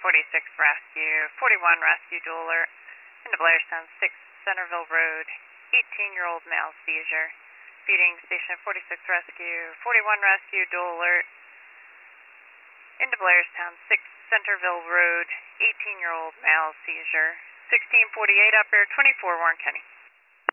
46 rescue, 41 rescue dual alert, into Blairstown 6 Centerville Road, 18-year-old male seizure. Feeding station 46 rescue, 41 rescue dual alert, into Blairstown 6 Centerville Road, 18-year-old male seizure. 1648 operator 24 Warren County.